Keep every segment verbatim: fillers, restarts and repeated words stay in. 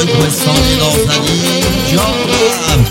رضای کوهستانی نازنین جانم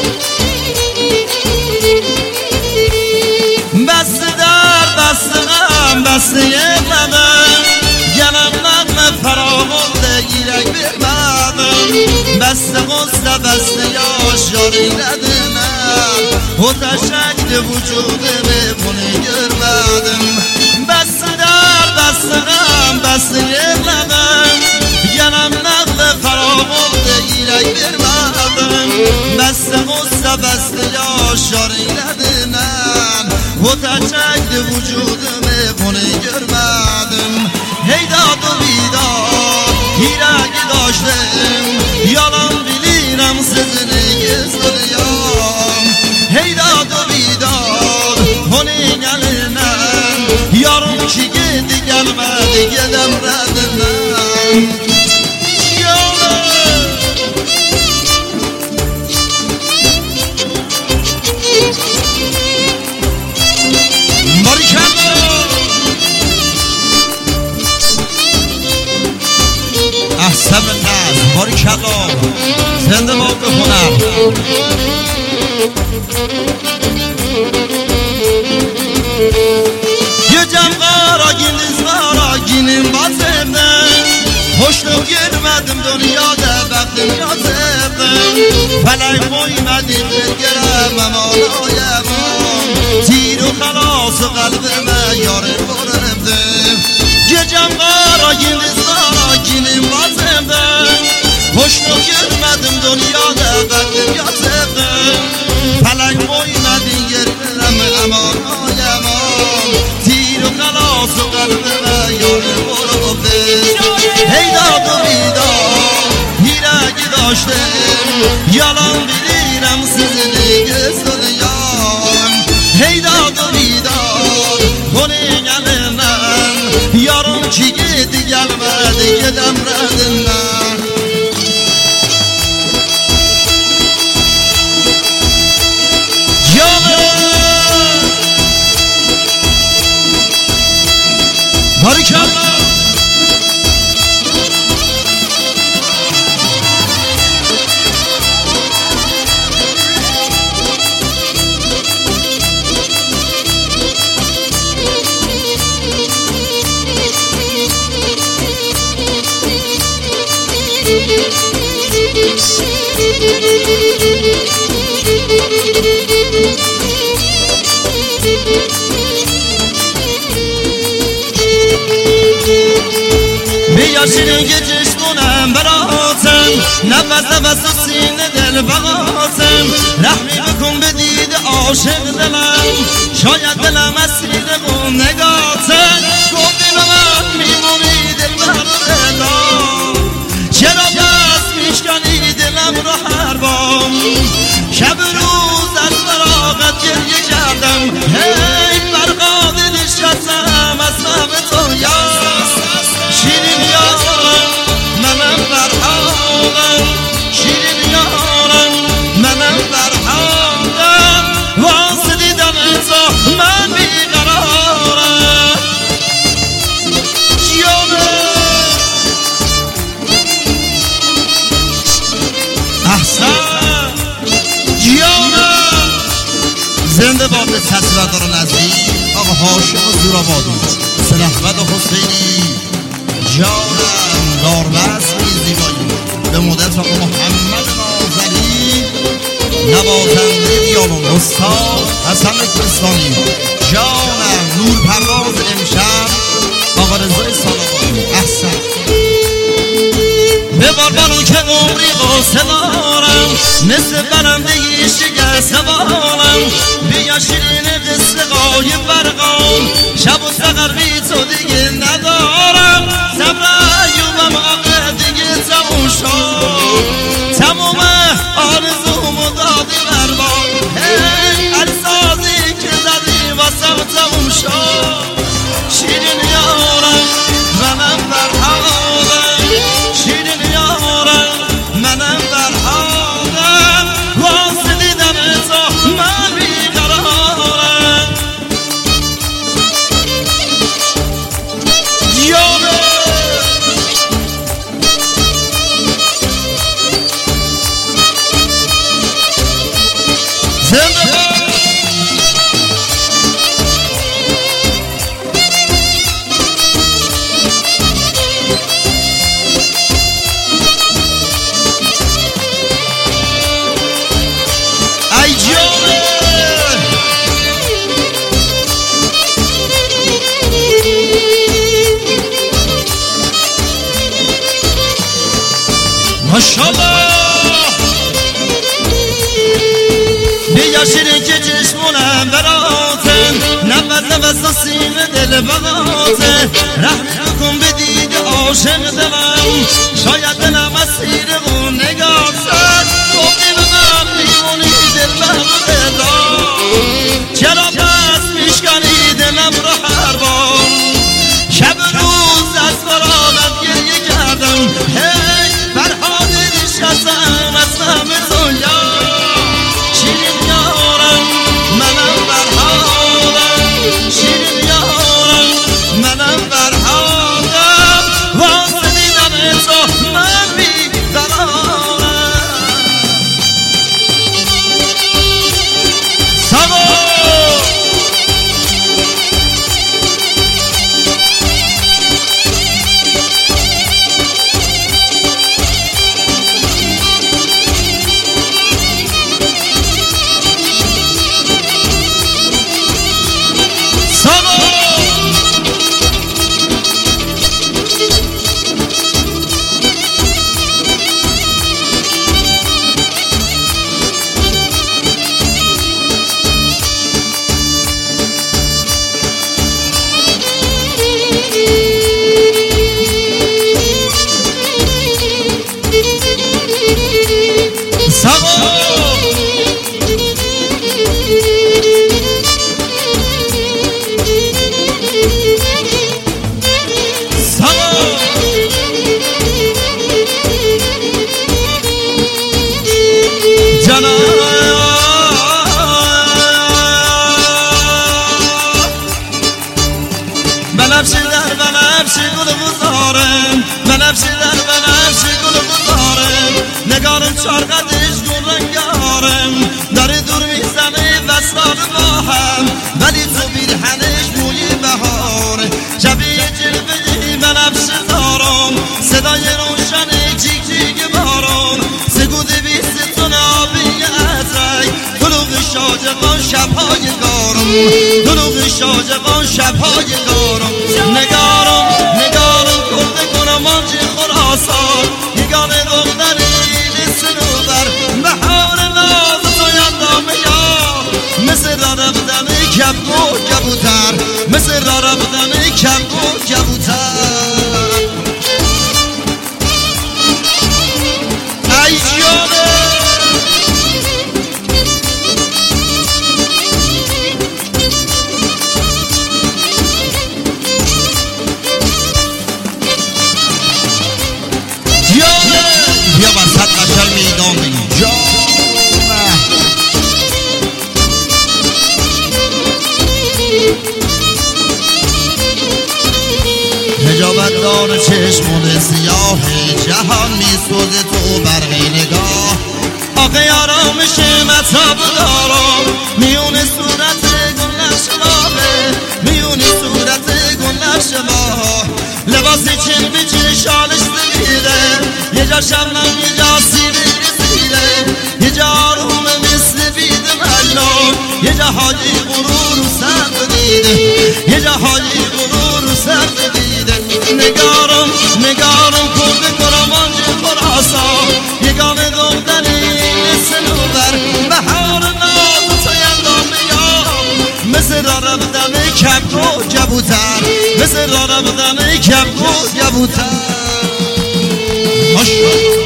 بس در بس غم بس یقمم گلم نقم فراغنده گیرک برمدم بس غصه بس یاشاری ندنم و تشکل وجود بپونه گرمدم بس در بس غم بس یقمم گلم نقم فراغنده گیرک برمدم بس غصه بس یاشاری ندنم و تشکل وجود بپونه گرمدم هی داد و بیداد هیرگی داشتم یالم بلیرم سزنگی سلیام هی داد و بیداد هنی گلنم یارم کی گدی گلمدی گدم ردنم احسن ناز باریکالله زنده باد هنر یه جمع قاراگین دیز قاراگینیم بازردم خوشنو گرمدم دنیاده وقتم یازردم فلک قویمدیم برگرم امانایمان تیر و خلاص و قلبم یاره بردم یه جمع قاراگین دیز قاراگینیم بازردم خوشنو گرمدم دنیاده وقتم یازردم فلک قویمدیم گرمم امانایمان تیر و خلاص و قلبم یاره بردم هی داد و بیداد هیرگی داشتم یالان بلیرم سزنگ سلیام هی داد و بیداد کنی گلنم یارم کی گدی گلمدی گدم ردنم جانم باریکالله بیا شیرین که چشمونم براتم نفس نفس و سینه دل بغاتم رحمی بکن به دید عاشق دلم شاید دلم اسیر اون نگاتم گفتی به من میمونی دل بر دلم چرا دست میشکنی دلم رو هر بام شب روز از فراغت گریه کردم هی برقا نشستم از فهم تو یاد شیرین یارم منم برحاقم شیرین یارم منم برحاقم واسه دیدن تو من بیقرارم جانم احسن جانم زنده باد تصویردار نزدیک آقا هاشم و زورآبادی سلحمد و حسینی جانم داربست بی زیبایی به مدت آقا محمد نازنین نوازنده ویولون استاد حسن کوهستانی جانم نور پرواز امشب آقا رضای سالابادی احسن به باربانو که عمری قصه دارم مثل برندگی شگرد سوارم بیا شیرین قصه قایم برقام شب و سقر بی تو دیگه ندارم صبر ایوبم آقا دیگه تموم شد تموم آرزومو دادی برباد هی هر سازی که زدی واسم تموم شد شیرین یارم منم برحاقم شیرین یارم منم برحاقم واسه دیدن تو من بیقرارم نفس و سینه دل بغازه رحمی کن به دید عاشق دلم شاید دلم اسیر اون نگاه زد گفتی به من میمونی دل بغازه چرا پس میشکنی دلم را هر بار شب روز از فراغت گریه کردم هی فرهاد نشستم از همه دنیا شیرین یارم منم فرهادم شیرین یارم منم فرهادم واسه دیدن تو من بی‌قرارم ساغو بنفشی در بنفشی گل بزارم بنفشی در بنفشی گل بزارم نگارم چارقدش گل رنگارم داره دور میزنه وصال با هم ولی تو بیرهنش موی بهاره شبیه جلوه بنفشی دارم صدای روشن جیک جیک بارم سگود بیستون آبی ازرک دلوغ شاجقان شبهای گارم دلوغ شاجقان شبهای گارم نگارم نگارم کرده کنم آنچه خراسان یگانه دختری سنوبر بهار ناز تو یندامه یار مثل را رفتن کبگو کبوتر مثل را رفتن کبگو کبوتر ای جانه بیا وسط قشل میدان بگی جانه حجابت دار چشمون سیاه جهان میسوزه تو برقی نگاه آقای آرامش مطاب دارم میون صورت گلش ماهه میون صورت گلش ماه لباسی چین بیچین شالش بگیره یه جا شبنم یه جا سیری سیره یه جا آروم مثل بید ملون یه جا حاجی غرور و سر دیده یه جا حاجی غرور و سر دیده نگارم نگارم کرده کرمانج خراسان یگانه دختری سنوبر بهار ناز تو یندامه یار مثل را رفتن کبگو کبوتر مثل را رفتن کبگو کبوتر ماشاءالله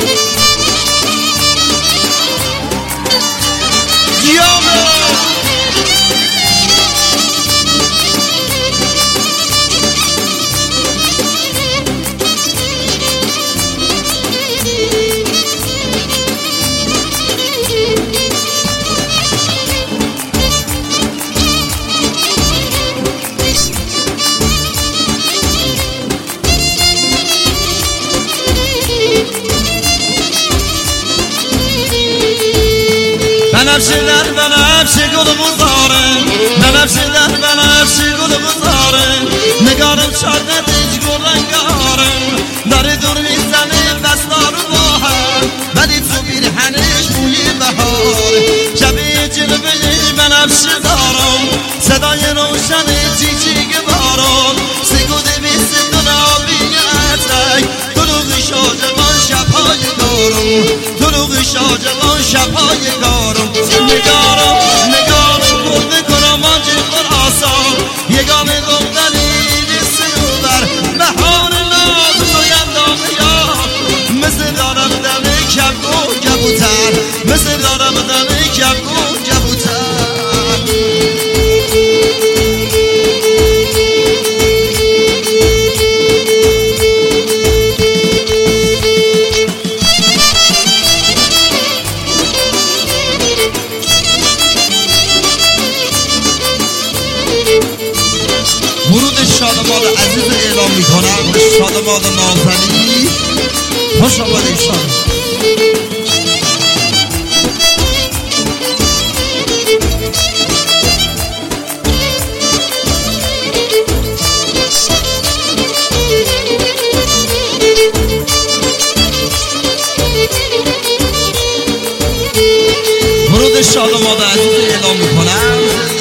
بنفشی در بنفشی گل بزارم بنفشی در بنفشی گل بزارم نگارم چارقدش گل رنگارم داره دور میزنه وصلار با هم ولی تو بیرهنش موی بهار شبیه جلوه بنفشی دارم صدای روشن چیک چیک بارم سگود بیستون آبی اترک دروغ شاجقان شبهای دارم دروغ شاجقان شبهای دارم نگارم نگارم کرده کنم آنچه خراسان یگانه شادمان عزیز اعلام میکنم شادمان نازنی خوش آمدید شاد ورود شادمان عزیز اعلام میکنم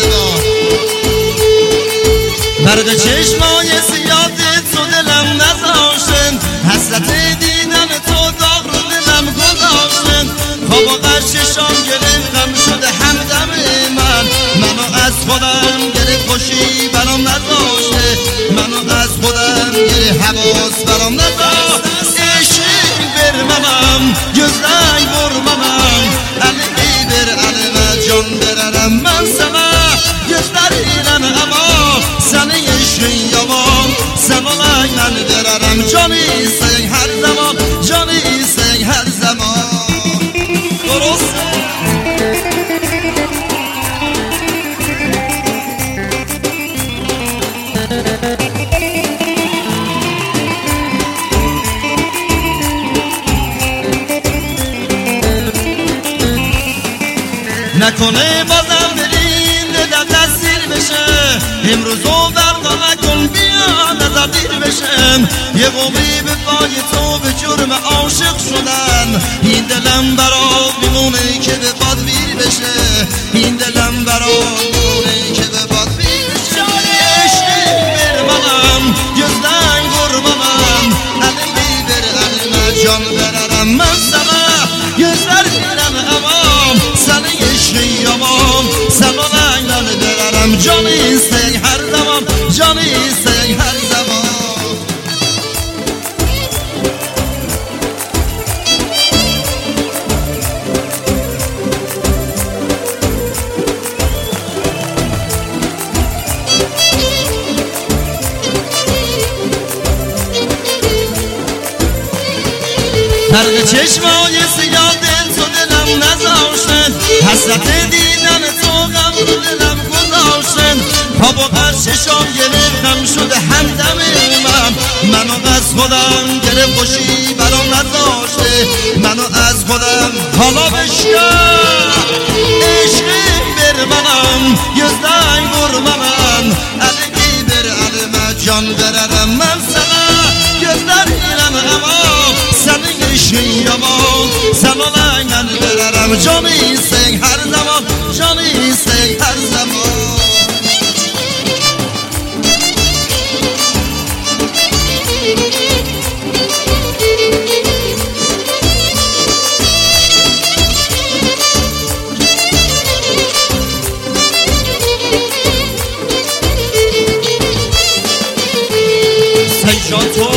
برق چشمای سیاده تو دلم نذاشتن حسرت دیدن تو داغ رو دلم گذاشتن خواب و قرششان گرفت غم شده همدم من منو از خودم گرفت خوشی برام نداشته منو از خودم گرفت حواس برام نداشته عشق برممم gözler vurmamam Elimi bir elime can veririm ben sana Gözleriyle ama senin eşin yaman Sen olayla veririm canı sen her zaman Canı sen her zaman Doğrusu نکنه بازم دلین در دستیر بشه امروز و فردا نکن بیا نظر دیر بشم یه قومی به پای تو به جرم عاشق شدن این دلم برات میمونه که به باد ویر بشه این دلم برات میمونه که به باد ویر بشه عشقی برمانم gözden vurmamam elimi bir elime can veririm ben sana gözleriyle amam senin eşin yaman sen olayla veririm canı sen her zaman canı sen her zaman فرق چشمای سیاه دل تو دلم نذاشتن حسرت دیدن تو غم رو دلم گذاشتن خواب و قرششان گرفت غم شده همدم من منو از خودم گرفت خوشی برام نداشته منو از خودم حالا بشکن عشقی برمنم gözden vurmamam elimi bir elime can veririm ben sana gözleriyle amam senin eşin yaman sen olayla veririm canı sen her zaman canı sen her zaman Seyşan to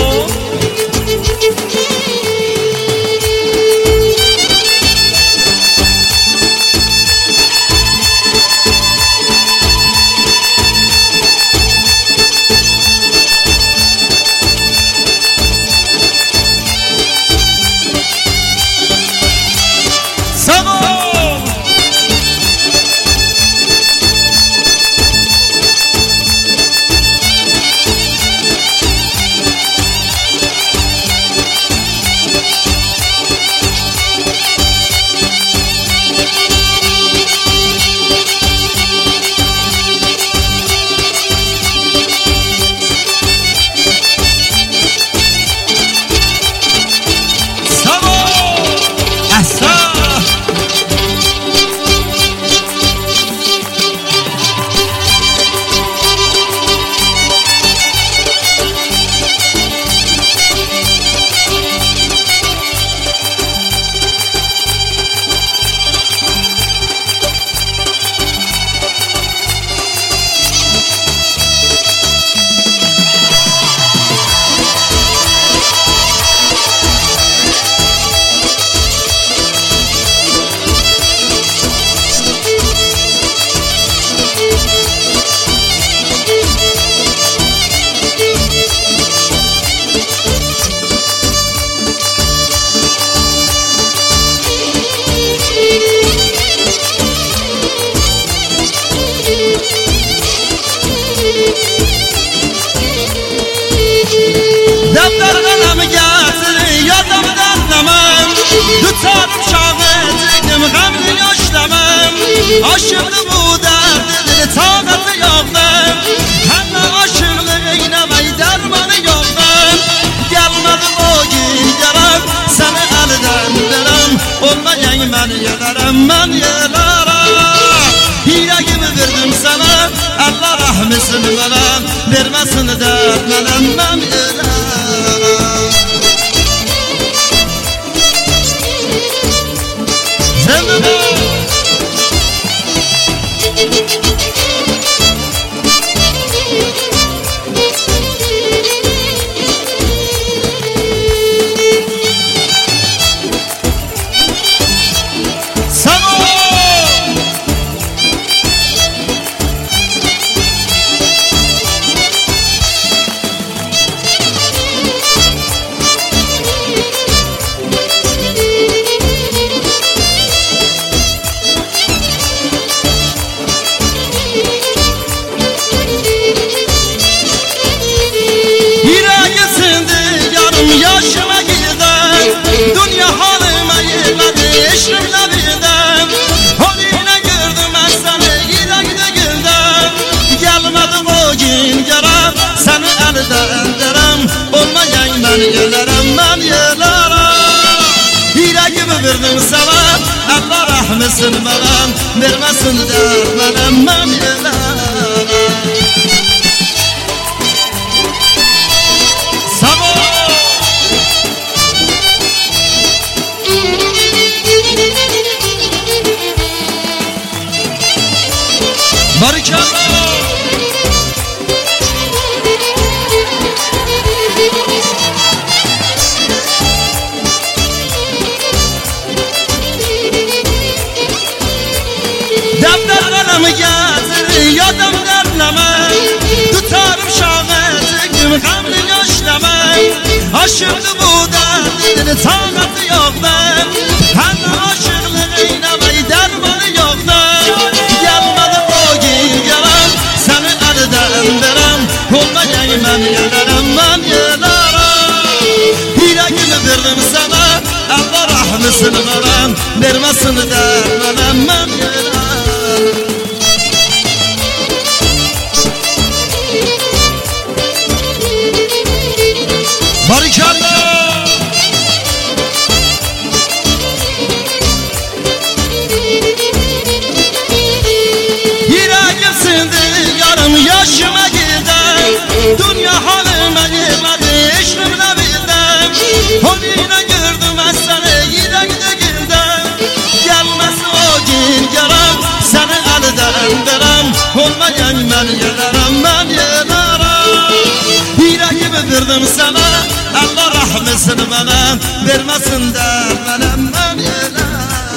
دوتارم شاهدیم غم یاشتمم عاشق بودم دل طاقت یافتم همه عاشق اینم ای درمان یافتم gelmedi o giygerim seni elden verem olmayan ben yelerem ben yelerem yüreğimi verdim sana Allah rahmetsin bana vermesin dertmenem ben yelerem yaşıma girdim dünya halıma yılladı eşrimle bildim haline gördüm ben seni yüreğde güldüm gelmedim o gün yaram seni elden derem olmayan ben yelerem ben yelerem yüreğimi verdim sana Allah rahmetsin bana vermesin dertmenem ben yelerem Barikallah Defterlerimi getir yadım derleme tutarım şahitliğim gamlı yaşlama aşırdı bu derdini tağatı yoktu hem aşırlığı eylemeyi dermanı yoktu ben yelerem ben yelerem yüreğimi verdim sana Allah rahmetsin bana vermesin dermenem ben yelerem Barikallah yüreğim sindi yarım yaşıma girdim dünya halıma yılladı eşrimle bildim haline gördüm ben seni yüreğde güldüm gelmesi o gün yaram seni elden verem olmayan ben yelerem ben yelerem yüreğimi verdim sana Allah rahmetsin bana vermesin dermenem ben yelerem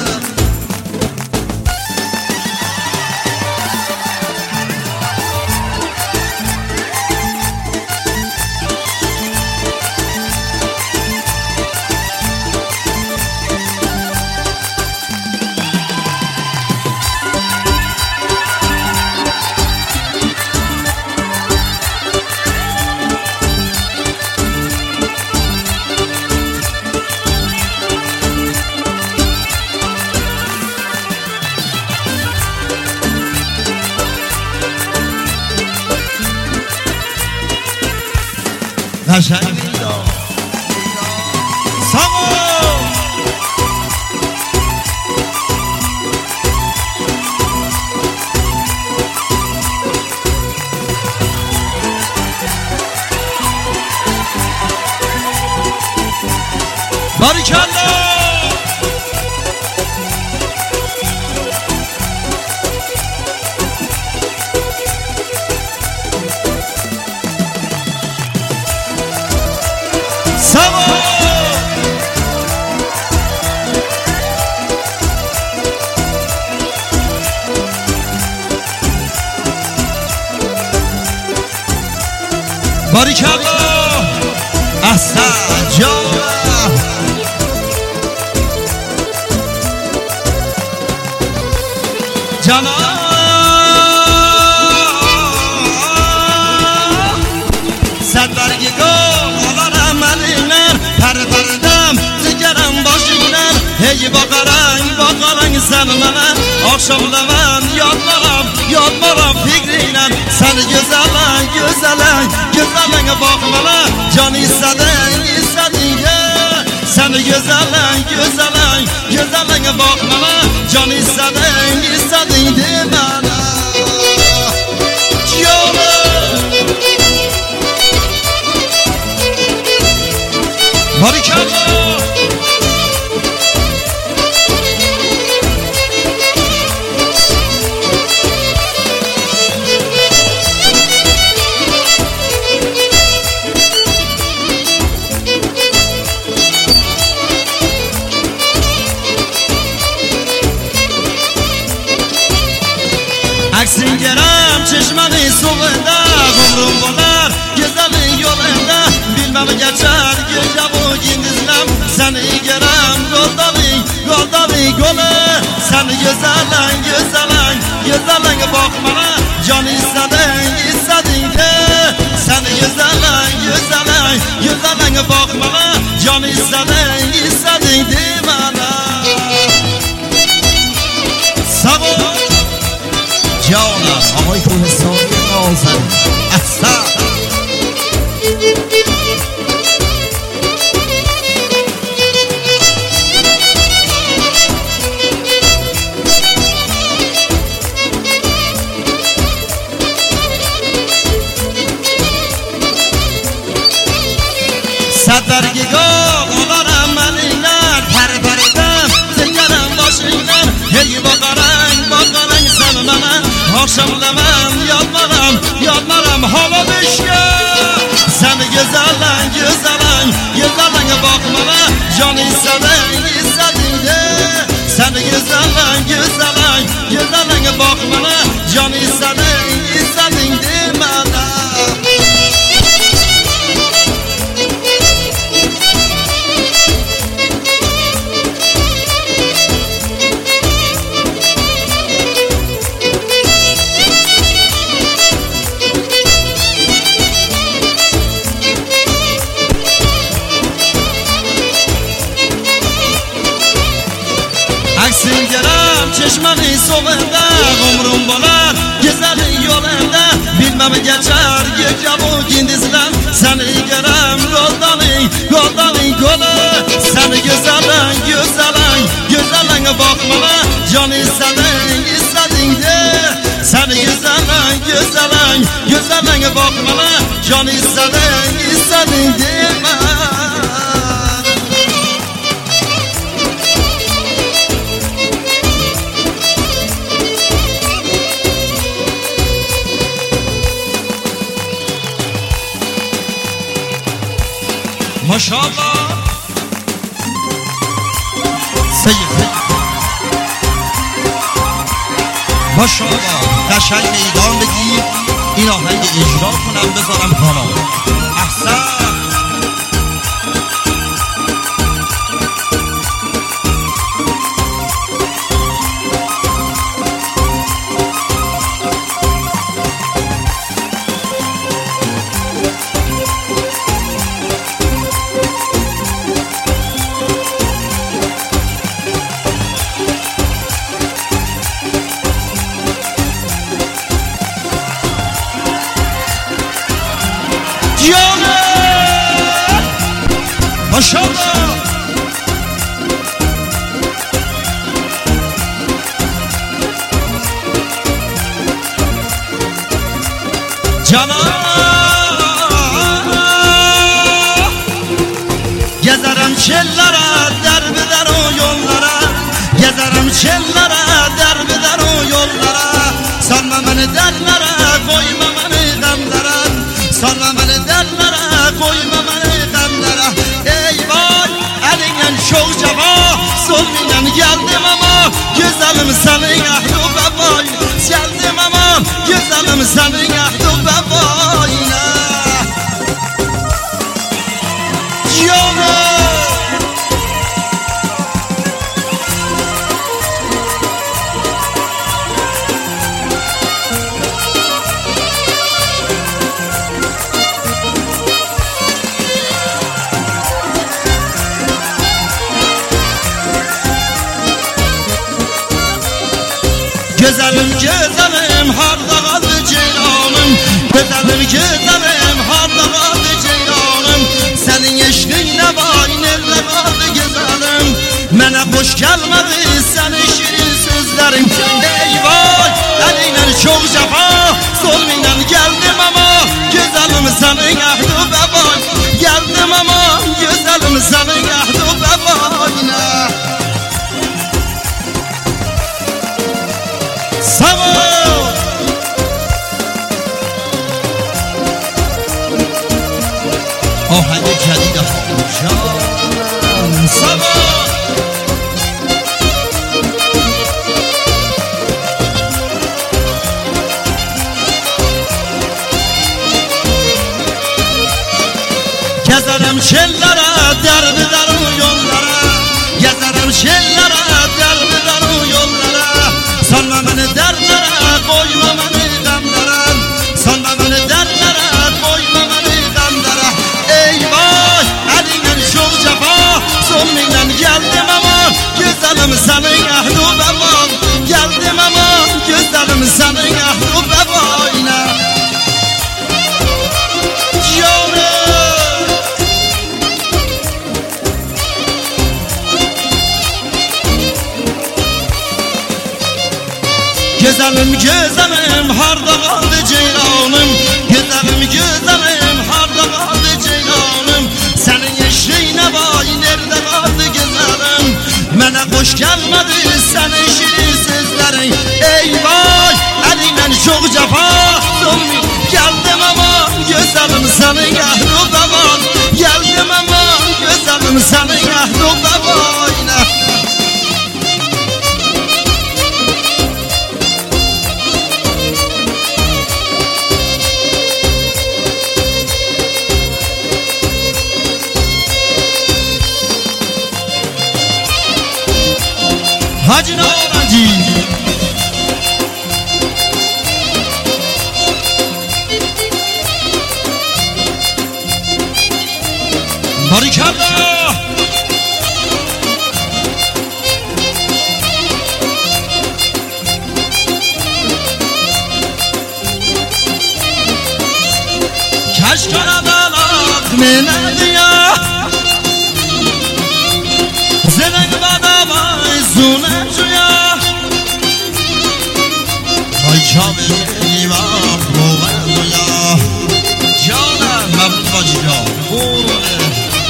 Yaşa sağ ol Barikallah sağ ol Barikallah ahsan canım canım Sadlargi go olar amalinler Parvardam zigaram boshinglar Ey bakarang bakarang sen bana akşamlaman yadmaram yadmaram fikriyle seni güzelen güzelen güzelen bakmana can istedin istedin seni güzelen güzelen güzelen bakmana can istedin istedin de bana Barikallah Aksin gerem çeşmenin suvunda Umrum bolar güzelin yolunda Bilmem geçer gece bu gündüzlem Seni gerem goldavi goldavi golü Seni güzelen güzelen güzelen bakmana Can istedin istedin de Seni güzelen güzelen güzelen bakmana Can istedin istedin de bana Sağ ol جانم آقای کوهستانی نازن احسن صدرگیگاه آلارم منیلر پر پردم زنگرم باشیلر هی باقرنگ باقرنگ سن من akşamlamam yalmaram yalmaram hala beşke Seni güzelen güzelen güzelen bakmana can istedin istedin de Seni güzelen güzelen güzelen bakmana can istedin istedin de bana Aksin gerem çeşmenin solunda Umrum bolar güzelin yolunda Bilmem geçer gece bu gündüzlem Seni gerem goldavi goldavi golü Seni güzelen güzelen güzelen bakmana Can istedin istedin de Seni güzelen güzelen güzelen bakmana Can istedin istedin de Maşallah Seyyid Maşallah قشنگ میدان بگیر این آهنگ اجرا کنم بذارم کانال احسن Maşallah Cana Gezerim çellere derbeder o yollara Gezerim çellere derbeder o yollara Sarma beni derlere koyma beni gamlara Sarma beni derlere koyma beni gamlara Ey vay elinden çok ceva Zulminen geldim ama Güzelim senin ahdu bebayla Geldim ama Güzelim senin ahdu bebayla Canım Gezelim gezelim harda kaldı ceylanım, gezelim gezelim harda kaldı ceylanım. Senin eşliğine vay nerede kaldı gezelim. Mene hoş gelmedi senin şirin sözlerin. Eyvah eliyle çok cefa zulmüyle geldim ama güzelim senin ahdu bebayla. Geldim ama güzelim senin ahdu bebayla. Sağ ol. آهنگ جدید جان سبا Gezerim şellere derbi derim yollara, gezerim şellere derbi derim yollara. Sanma beni derlere koyma beni gamlara, sanma beni derlere koyma beni gamlara. Eyvah elinden çok cefa zulmüyle geldim ama güzelim senin ahdu beban. Geldim ama güzelim senin ahdu bebayla. Gezelim gezelim harda kaldı ceylanım, gezelim gezelim harda kaldı ceylanım. Senin eşliğine vay nerede kaldı gezelim. Mene hoş gelmedi senin şirin sözlerin. Eyvah elinden çok cefa zulmü. Geldim ama güzelim senin ahdu beban. Geldim ama güzelim senin ahdu bebayla. Hacı Navancı Barikalla Keşkara dalak mene diya Zelen badama zune juya Ay çabeli vah roğen doya Canım Mevlüt Bacı can Uğrune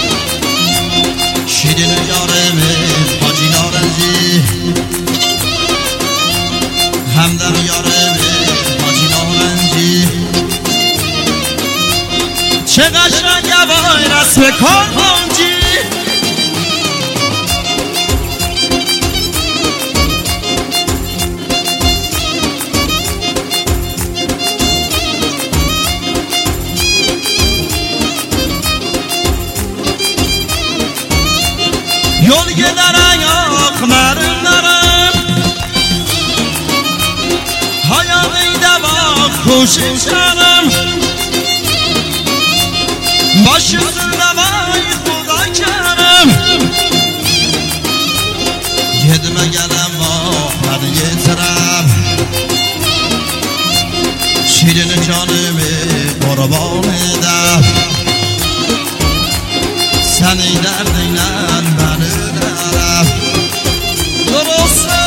Şirin yarimi Hacı Narenci Hemden yarimi Hacı Narenci Çe قشنگ وای رسم کارخانجی Yol giderek akmerlerim Hayalıyla bak kuşuşlarım Baş üstünde vay Xuda Kerim Yedime gelen vaxtları yetirem Şirin canımı qurban edem Seni derdinle ben öderem Durulsun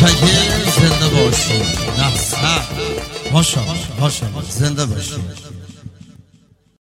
متشکرم. زنده باشید. نه ماشاءالله ماشاءالله زنده باشید.